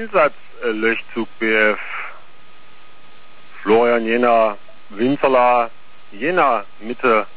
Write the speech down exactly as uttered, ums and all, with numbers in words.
Einsatz, äh, Löchzug B F. Florian Jena, Winzerla, Jena, Mitte.